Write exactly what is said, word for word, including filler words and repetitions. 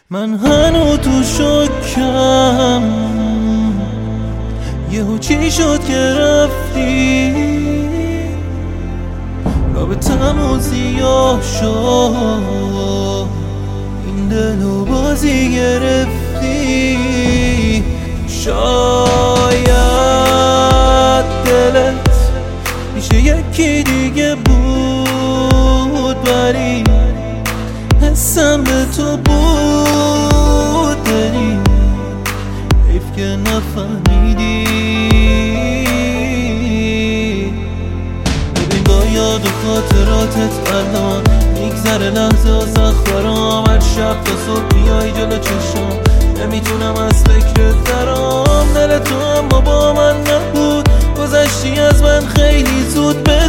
من هنو تو شکم، یهو چی شد که رفتی؟ رابطمون زیاد شد، این دلو بازی گرفتی. شاید دلت میشه یکی دیگه بود، ولی حسم به تو بود دلی، حیف که نفهمیدی. ببین با یاد و خاطراتت الان میگذره لحظه از اخبارام، هر شب تا صبح بیای جلو چشم نمیتونم از فکرت درام. دل تو اما با من نبود، گذشتی از من خیلی زود.